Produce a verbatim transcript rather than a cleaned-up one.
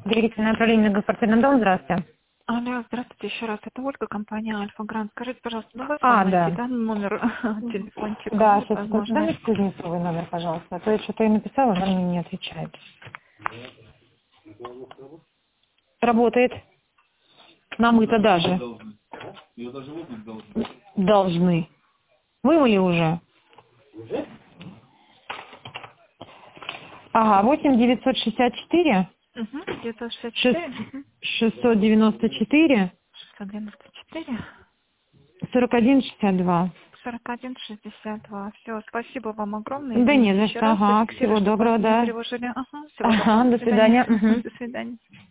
Доверительное направление многоквартирный дом, здравствуйте. Алло, здравствуйте еще раз. Это Ольга, компания Альфа Грант. Скажите, пожалуйста, ну вы А, знаете, да. да, номер телефончика, Да, будет сейчас возможно? дайте Кузнецовый номер, пожалуйста. А то я что-то ей написала, она мне не отвечает. Работает. Намыто даже. Должны. Вымыли уже. Ага, восемь девятьсот шестьдесят четыре Угу, девятьсот шестьдесят шесть- четыре, угу, шестьсот девяносто четыре шестьсот девяносто четыре, сорок один шестьдесят два. сорок один шестьдесят два. Все, спасибо вам огромное. Да не Извините за еще что, раз. ага, Зафиксирую, всего чтобы вас доброго, не да. тревожили. Ага, всего Ага, доброго. До до свидания. свидания. Мгм. До свидания.